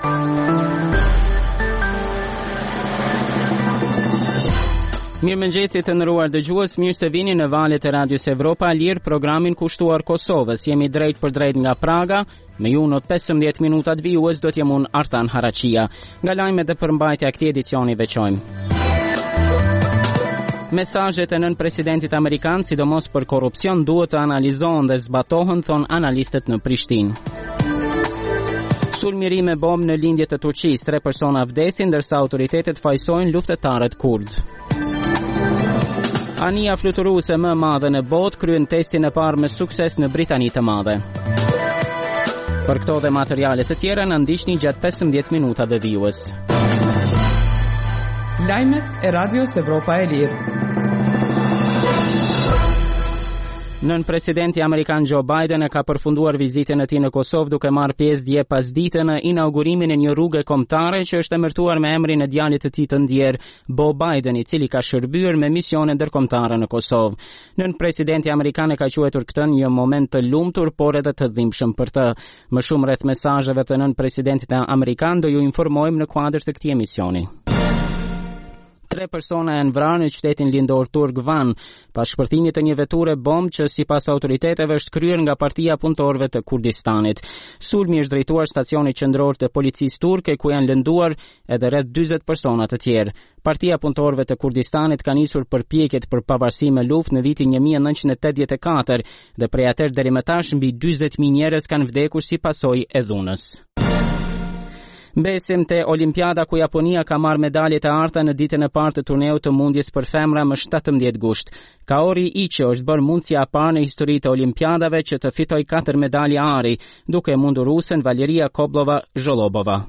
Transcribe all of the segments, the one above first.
Mirëmëngjesit të nderuar dëgjues, mirë se vini në valët e Radios Evropa Lirë, programin kushtuar Kosovës. Jemi drejt për drejt nga Praga, me ju në 15 minutat vijues do t'jem unë Artan Harachia. Nga lajmet dhe përmbajtja këtij edicioni veçojmë. Mesazhet e nën presidentit amerikan, sidomos për korrupsion, duhet të analizohen dhe zbatohen, thon analistët në Prishtinë. Sulmiri me bombë në lindje të Turqisë, 3 persona vdesin, ndërsa autoritetet fajsojnë luftetarët kurd. Anija fluturuese më e madhe në botë kryen testin e parë me sukses në Britani të Madhe. Për këto dhe materiale të tjera na ndiqni gjatë 15 minutave vijues. Lajmet e Radios Evropa e Lirë. Nën presidenti amerikan Joe Biden e ka përfunduar vizitën e tij në Kosovë duke marrë pjesë dje pasdite në inaugurimin e një rruge kombëtare që është emërtuar me emrin e djalit të tij të ndjer, Beau Biden, i cili ka shërbyer me misione ndërkombëtare në Kosovë. Nën presidenti amerikan e ka quajtur këtë një moment të lumtur, por edhe të dhimbshëm për të. Më shumë rreth mesazheve të nën presidentit amerikan do ju informojmë në kuadër të këtij emisioni. 3 persona janë vrarë në qytetin lindor turk Van pas shpërthimit të një veture bombë që sipas autoriteteve është kryer nga Partia e Punëtorëve të Kurdistanit. Sulmi është drejtuar stacionit qendror të policisë turke ku janë lënduar edhe rreth 40 persona të tjerë. Partia e Punëtorëve të Kurdistanit ka nisur përpjekjet për pavarësi me luftë në vitin 1984 dhe prej atëherë deri më tash mbi 40.000 njerëz kanë vdekur si pasojë e dhunës. Mbesim te Olimpiada ku Japonia ka marrë medaljet e arta në ditën e parë të turneut të mundjes për femra më 17 gusht. Kaori Ichi është bërë mundësia e parë në historitë e Olimpiadave që të fitoj 4 medalje ari, duke mundur rusen Valeria Koblova-Zholobova.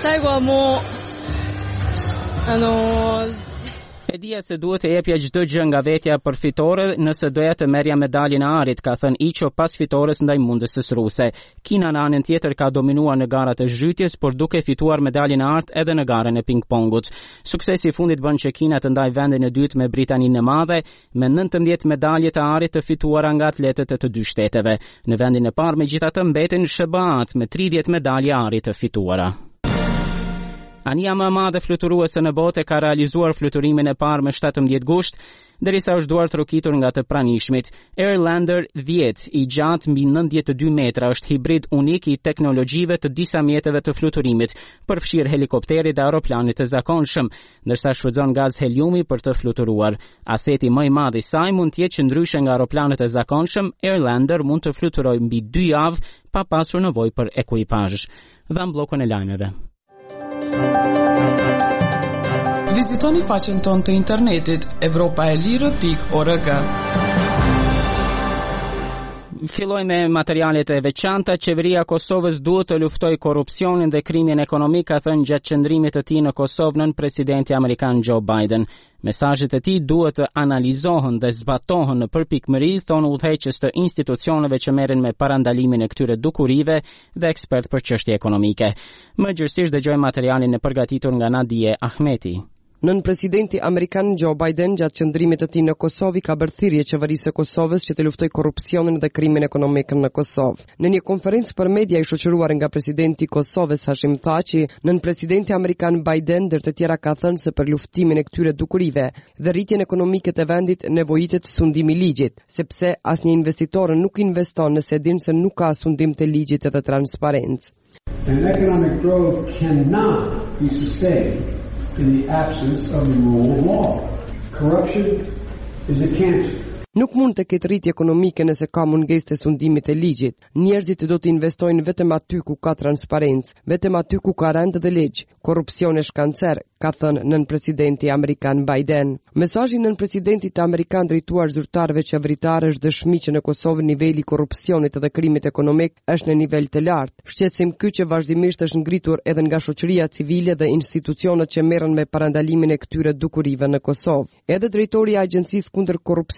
E dija se duhet të jepja çdo gjë nga vetja për fitore nëse doja të merrja medaljen e arit, ka thënë Icho pas fitores ndaj mundësës ruse. Kina në anën tjetër ka dominuar në garat e zhytjes, por duke fituar medaljen e artë edhe në garën e ping-pongut. Suksesi i fundit bën që Kina të ndajë vendin e dytë me Britaninë e Madhe, me 19 medalje të arit të fituara nga atletët e të dy shteteve. Në vendin e parë megjithatë mbeten SBA-t me 30 medalje arit të fituara. Anija më e madhe fluturuese në botë ka realizuar fluturimin e parë me 17 gusht, derisa është duar trokitur nga të pranishmit. Airlander 10, i gjatë mbi 92 metra, është hibrid unik i teknologjive të disa mjeteve të fluturimit, përfshirë helikopterit dhe aeroplanit të zakonshëm, ndërsa shfrytëzon gaz heliumi për të fluturuar. Aseti më i madh i saj mund të jetë që ndryshe nga aeroplanet e zakonshëm, Airlander mund të fluturojë mbi 2 javë pa pasur nevojë për ekuipazh. Dhe bllokun e lajmeve. Vizitoni faqen tonë të internetit europaelire.org. Filloj me materialet e veçanta. Qeveria e Kosovës duhet të luftojë korrupsionin dhe krimin ekonomik, ka thënë gjatë qëndrimit të tij në Kosovë nën presidenti amerikan Joe Biden. Mesazhet e tij duhet të analizohen dhe zbatohen në përpikmëri, thonë udhëheqës të institucioneve që merren me parandalimin e këtyre dukurive dhe ekspert për çështje ekonomike. Më gjithsesi dëgjojmë materialin e përgatitur nga Nadije Ahmeti. Nën presidenti amerikan Joe Biden gjatë qëndrimit të tij në Kosovë ka bërë thirrje qeverisë së Kosovës që të luftojë korrupsionin dhe krimin ekonomik në Kosovë. Në një konferencë për media i shoqëruar nga presidenti i Kosovës Hashim Thaçi, nën presidenti amerikan Biden ndër të tjera ka thënë se për luftimin e këtyre dukurive dhe rritjen ekonomike të vendit nevojitet sundimi i ligjit, sepse asnjë investitor nuk investon nëse din se nuk ka sundim të ligjit edhe transparencë. And economic growth cannot be sustained in the absence of the rule of law. Corruption is a cancer. Nuk mund të ketë rritje ekonomike nëse ka mungesë të sundimit të ligjit. Njerëzit do të investojnë vetëm aty ku ka transparencë, vetëm aty ku ka rend dhe ligj. Korrupsioni është kancer, ka thënë nën presidenti amerikan Biden. Mesazhi nën presidentit amerikan drejtuar zyrtarëve qeveritarë është dëshmi që në Kosovë niveli i korrupsionit dhe krimit ekonomik është në nivel të lartë. Shqetësim ky që vazhdimisht është ngritur edhe nga shoqëria civile dhe institucionet që merren me parandalimin e këtyre dukurive në Kosovë. Edhe drejtori i Agjencisë kundër korrupsionit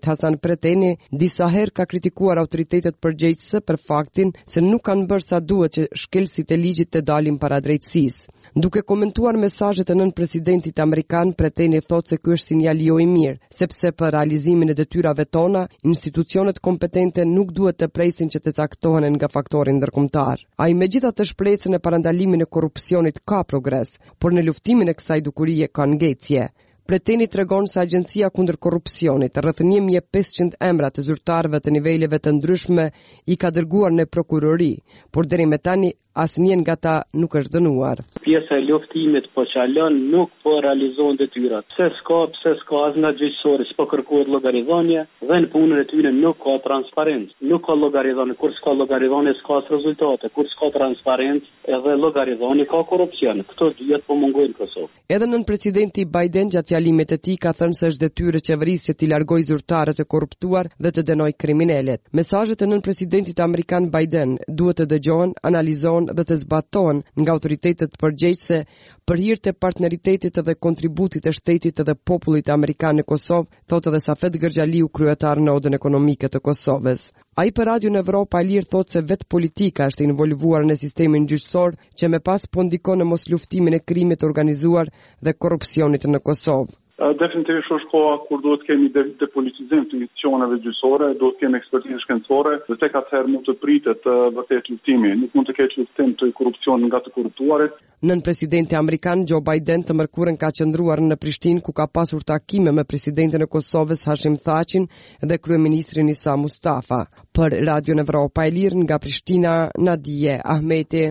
Hasan Preteni disa herë ka kritikuar autoritetet përgjegjëse për faktin se nuk kanë bërë sa duhet që shkelësit e ligjit të dalin para drejtësisë. Duke komentuar mesazhet e nën presidentit amerikan, Preteni thotë se ky është sinjal jo i mirë, sepse për realizimin e detyrave tona, institucionet kompetente nuk duhet të presin që të caktohen nga faktori ndërkombëtar. Ai megjithatë shpreh se në parandalimin e korrupsionit ka progres, por në luftimin e kësaj dukurie ka ngecje. Preteni tregon se Agjencia kundër korrupsionit rreth 1500 emra të zyrtarëve të niveleve të ndryshme i ka dërguar në prokurori, por deri më tani asnjë nga ta nuk është dënuar. Pjesa e luftimit po çalon nuk po realizohen detyrat. Pse s'ka as nga gjyqësori, s'po kërkohet llogaridhënie dhe në punën e tyre nuk ka transparencë. Nuk ka llogaridhënie, kur s'ka llogaridhënie s'ka rezultate, kur s'ka transparencë edhe llogaridhënie ka korrupsion. Këto dyja po mungojnë në Kosovë. Edhe nën presidenti Biden gjatë fjalimit të tij ka thënë se është detyrë e qeverisë që t'i largojë zyrtarët e korruptuar dhe të dënojë kriminalet. Mesazhet e nën presidentit amerikan Biden duhet të dëgjohen, analizohen dhe të zbatohen nga autoritetet përgjegjëse për hir të partneritetit dhe kontributit të shtetit dhe popullit amerikan në Kosovë, thotë edhe Safet Gërgjaliu, kryetar në Odën Ekonomike të Kosovës. Ai për Radio Evropa e Lirë thotë se vetë politika është involvuar në sistemin gjyqësor që më pas po ndikon në mosluftimin e krimit organizuar dhe korrupsionit në Kosovë. Definitivisht është koha kur duhet kemi depolitizim të institucioneve gjyqësore, duhet kemi ekspertizë shkencëtore, dhe tek atëherë mund të pritet vërtet luftimi. Nuk mund të ketë luftim të korrupsionit nga të korruptuarit. Nën presidenti amerikan Joe Biden të mërkurën ka qëndruar në Prishtinë, ku ka pasur takime me presidentin e Kosovës Hashim Thaqin dhe kryeministrin Isa Mustafa. Për Radio Evropa e Lirë nga Prishtina, Nadije Ahmeti.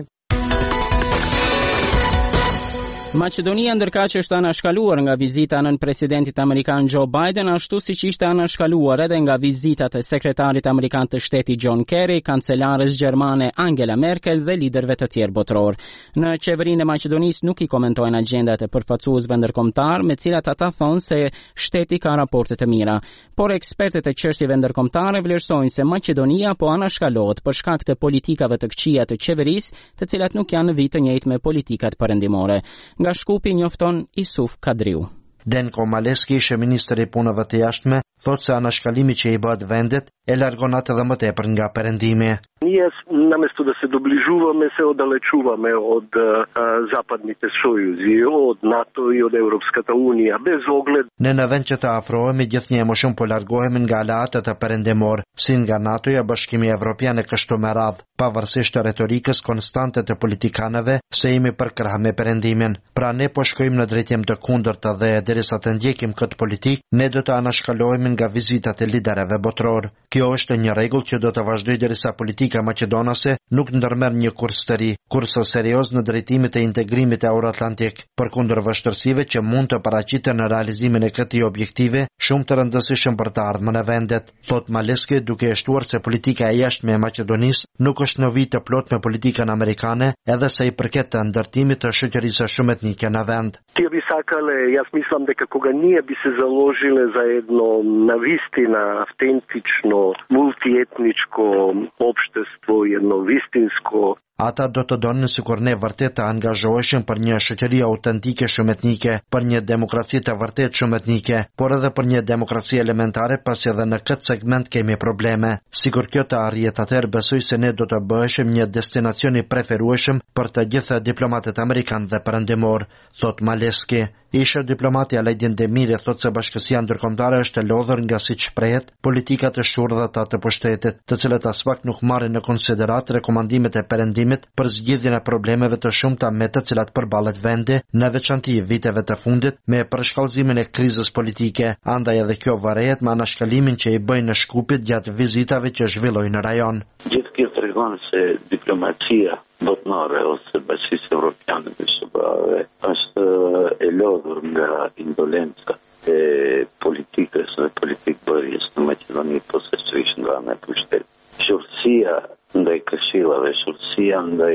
Maqedonia ndërkaq është anashkaluar nga vizita nën presidentit amerikan Joe Biden, ashtu siç ishte anashkaluar edhe nga vizitat e sekretarit amerikan të shtetit John Kerry, kancelares gjermane Angela Merkel dhe liderëve të tjerë botror. Në qeverinë e Maqedonisë nuk i komentojnë agjendat e përfaqësuesve ndërkombëtar, me cilat ata thonë se shteti ka raporte të mira. Por ekspertët e çështjeve ndërkombëtare vlerësojnë se Maqedonia po anashkalohet për shkak të politikave të këqija të qeverisë, të cilat nuk janë në vit të njëjtë me politikat perëndimore. Nga Shkupi njofton Isuf Kadriu. Denko Maleski, ishte ministri i punëve të jashtme, thotë se anashkalimi që i bëhet vendit e largon atë edhe më tepër nga perëndimi. Ние наместо да се доближуваме, се оддалечуваме од западните сојузи, од НАТО и од Европската унија, без оглед. Në vend që të afrohemi, gjithnjë më shumë po largohemi nga aleatët e perëndimor, si nga NATO-ja, Bashkimi Evropian e kështu me radhë, pavarësisht të retorikës konstante të politikanëve se jemi përkrah me perëndimin. Pra ne po shkojmë në drejtim të kundërta dhe derisa të ndjekim këtë politikë, ne do të anashkalohemi nga vizitat e liderëve botror. Kjo është një rregull që do të vazhdojë derisa politika maqedonase nuk ndërmerr një kurs të ri, kurse serioz në drejtimin e integrimit euroatlantik, përkundër vështirësive që mund të paraqiten në realizimin e këtij objektive, shumë të rëndësishëm për të ardhmen e vendet, thot Maleski, duke shtuar se politika e jashtme e Maqedonisë nuk është në vit të plot me politikën amerikane, edhe sa i përket të ndërtimit të shoqërisë shumë etnike në vend. Тие би сакале, јас мислам дека кога ние би се заложиле за едно навистина автентично мултиетничко општество, едно вистинско. Ata do të donin sikur ne vërtet të angazhoheshim për një shoqëri autentike shumë etnike, për një demokraci të vërtet shumë etnike, por edhe për një demokraci elementare, pasi edhe në këtë segment kemi probleme. Sikur kjo të arrihet, atëherë besoj se ne do të bëheshim një destinacion i preferueshëm për të gjithë diplomatët amerikanë dhe perëndimor, thot Maleski. Isha diplomati Alajdin Demiri thot se bashkësia ndërkombëtare është e lodhur nga siç shprehet politikat e shurdhata të pushtetit, të cilat as pak nuk marrin në konsiderat rekomandimet e perëndimit për zgjidhjen e problemeve të shumta me të cilat përballet vendi, në veçanti viteve të fundit me përshkallëzimin e krizës politike. Andaj edhe kjo varet me anashkalimin që i bëjnë në Shkupit gjatë vizitave që zhvillojnë në rajon. Gjithë kjo tregon se diplomacia botnore ose Bashkisë Evropiane të Shqipërisë është e lodhur nga indolenca e politikës dhe politikbërjes në Maqedoni, posaçërisht nga ana e pushtetit. Shurtësia ndaj këshillave, shurtësia ndaj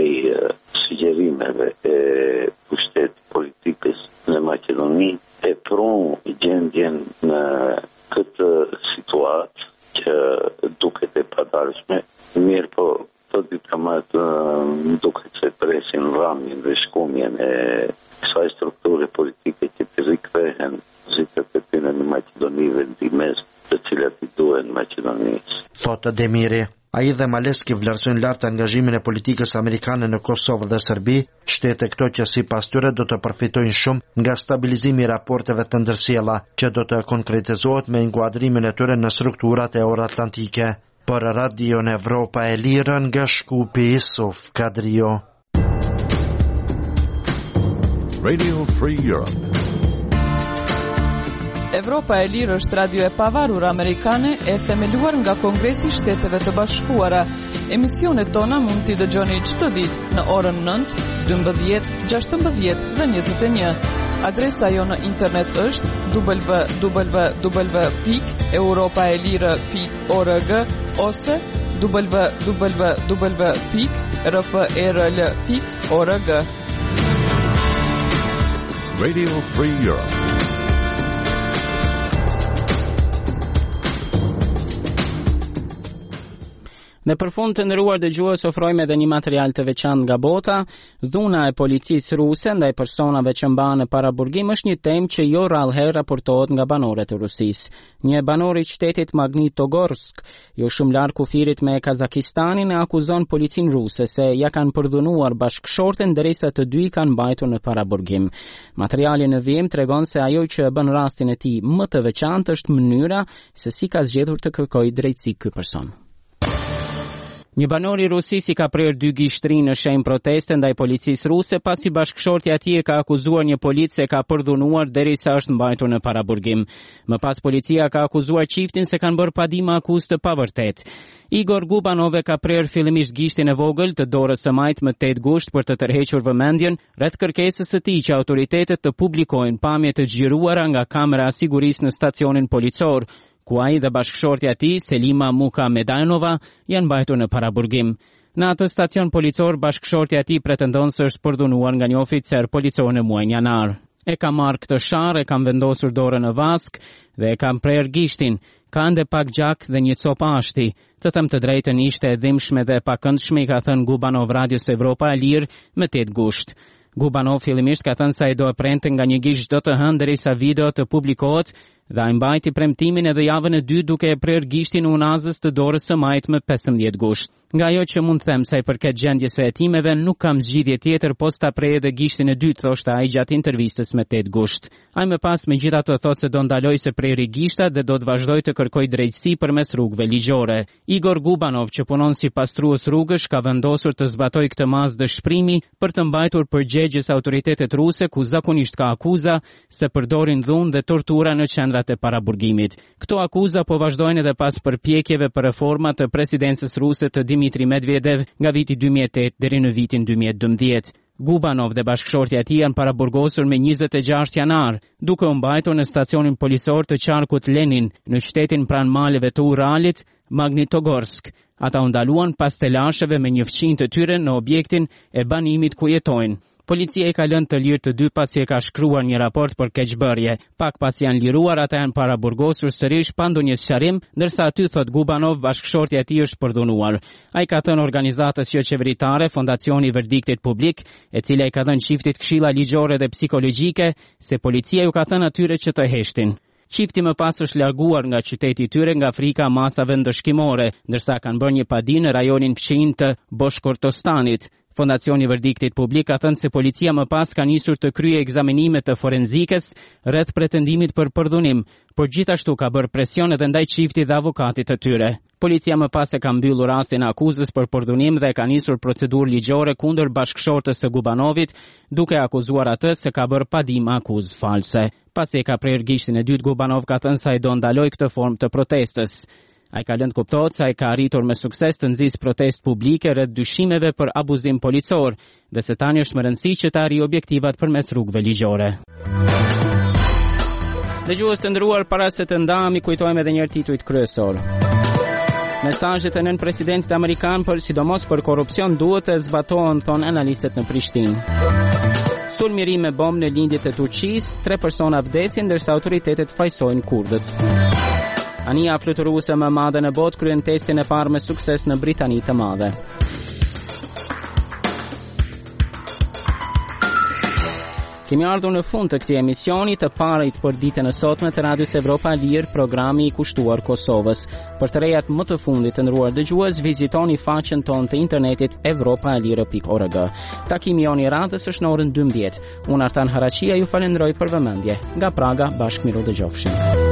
sugjerimeve e pushtetit politikës në Maqedoni e pron gjendjen në këtë situatë që duket e padarshme, mirë po diplomatë duket se presin rrëmjen dhe shkumjen e kësaj strukture politike që të rikthehen pozitat e tyre në Maqedoni vendimes, të cilat cilat I duhen Maqedonisë. Thotë Demiri. Ai dhe Maleski vlerësojnë lart angazhimin e politikës amerikane në Kosovë dhe Serbi, shtete këto që sipas tyre do të përfitojnë shumë nga stabilizimi I raporteve të ndërsjella, që do të konkretizohet me inkuadrimin e tyre në strukturat euroatlantike. Për Radion Evropa e Lirë nga Shkupi Isuf Kadrio. Radio Free Europe. Evropa e Lirë është radio e pavarur amerikane e themeluar nga Kongresi I Shteteve të Bashkuara. Emisionet tona mund t'i dëgjoni çdo ditë në orën 9, 12, 16 dhe 21. Adresa jo në internet është www.europaelire.org ose www.rfrl.org. Radio Free Europe. Në përfund të nderuar dëgjues, ofrojmë edhe një material të veçantë nga bota. Dhuna e policisë ruse ndaj personave që mbahen në paraburgim është një temë që jo rrallëherë raportohet nga banorët e Rusisë. Një banor I qytetit Magnitogorsk, jo shumë larg kufirit me Kazakistanin, e akuzon policinë ruse se ja kanë përdhunuar bashkëshorten derisa të dy kanë mbajtur në paraburgim. Materiali në vijim tregon se ajo që bën rastin e tij më të veçantë është mënyra se si ka zgjedhur të kërkojë drejtësi ky person. Një banor I Rusisë I ka prerë 2 gishtri në shenjë proteste ndaj policisë ruse pasi bashkëshortja e tij ka akuzuar një policë se ka përdhunuar derisa është mbajtur në paraburgim. Më pas policia ka akuzuar çiftin se kanë bërë padime akuzë të pavërtet. Igor Gubanov ka prerë fillimisht gishtin e vogël të dorës së majtë më 8 gusht për të tërhequr vëmendjen rreth kërkesës së tij që autoritetet të publikojnë pamje të xhiruara nga kamera e sigurisë në stacionin policor, ku ai dhe bashkëshortja e tij, Selima Mukamedanova, janë mbajtur në paraburgim. Në atë stacion policor, bashkëshortja e tij pretendon se është përdhunuar nga një oficer policor në muajin janar. E ka marrë këtë sharr, e kam vendosur dorën në vask dhe e kam prerë gishtin. Ka ende pak gjak dhe një copë ashti. Të them të drejtën, ishte e dhimbshme dhe e pakëndshme, I ka thënë Gubanov Radios Evropa e Lirë me 8 gusht. Gubanov fillimisht ka thënë se ai do e prente nga një gisht çdo të hënë derisa video të publikohet dhe ai mbajti premtimin edhe javën e dytë duke e prerë gishtin unazës të dorës së majtë me 15 gusht. Nga ajo që mund të them sa I përket gjendjes së hetimeve, nuk kam zgjidhje tjetër posa ta prej edhe gishtin e dytë, thoshte ai gjatë intervistës me 8 gusht. Ai më pas megjithatë thotë se do ndaloj se preri gishtat dhe do të vazhdoj të kërkoj drejtësi përmes rrugëve ligjore. Igor Gubanov, që punon si pastrues rrugësh, ka vendosur të zbatojë këtë masë dëshpërimi për të mbajtur përgjegjës autoritetet ruse, ku zakonisht ka akuza se përdorin dhunë dhe tortura në qendrat e paraburgimit. Këto akuza po vazhdojnë edhe pas përpjekjeve për reforma të presidencës ruse të Dmitri Medvedev nga viti 2008 deri në vitin 2012. Gubanov dhe bashkëshortja e tij janë paraburgosur me 26 janar, duke u mbajtur në stacionin policor të qarkut Lenin në qytetin pranë maleve të Uralit, Magnitogorsk. Ata u ndaluan pas telasheve me një fëmijë të tyre në objektin e banimit ku jetojnë. Policia I ka lënë të lirë të dy pasi e ka shkruar një raport për keqbërje. Pak pas janë liruar, ata janë paraburgosur sërish pa ndonjë sqarim, ndërsa aty, thot Gubanov, bashkëshortja e tij është përdhunuar. Ai ka thënë organizatës jo qeveritare, Fondacioni I Verdiktit Publik, e cila I ka dhënë çiftit këshilla ligjore dhe psikologjike, se policia ju ka thënë atyre që të heshtin. Çifti më pas është larguar nga qyteti I tyre nga frika masave ndëshkimore, ndërsa kanë bërë një padi në rajonin fshinj të Boshkortostanit. Fondacioni I Verdiktit Publik ka thënë se policia më pas ka nisur të kryejë ekzaminime të forenzikës rreth pretendimit për përdhunim, por gjithashtu ka bërë presion edhe ndaj çiftit dhe avokatit të tyre. Policia më pas e ka mbyllur rastin e akuzës për përdhunim dhe ka nisur procedurë ligjore kundër bashkëshortës së Gubanovit, duke akuzuar atë se ka bërë padim akuzë false. Pasi e ka prerë gishtin e dytë, Gubanov ka thënë se ai do ndalojë këtë formë të protestës. Ai ka lënë kuptohet se ai ka arritur me sukses të nxjisë protestë publike rreth dyshimeve për abuzim policor dhe se tani është më rëndësishme që të arrijë objektivat përmes rrugëve ligjore. Dëgjues të nderuar, para se të ndahemi, kujtojmë edhe një herë titujt kryesor. Mesazhet e nën presidentit amerikan sidomos për korrupsion duhet të zbatohen, thon analistët në Prishtinë. Sulmiri me bombë në lindjet e Turqisë, 3 persona vdesin ndërsa autoritetet fajsojnë kurdët. Ania fluturuese më e madhe në botë kryen testin e parë me sukses në Britani të Madhe. Kemi ardhur në fund të këtij emisioni të parit për ditën e sotme të Radios Evropa Lirë, programi i kushtuar Kosovës. Për të rejat më të fundit të nderuar dëgjues, vizitoni faqen tonë të internetit evropalire.org. Takimi jon i radhës është në orën 12. Unë Artan Haraqia ju falenderoj për vëmendje. Nga Praga, bashkë miru dëgjofshim.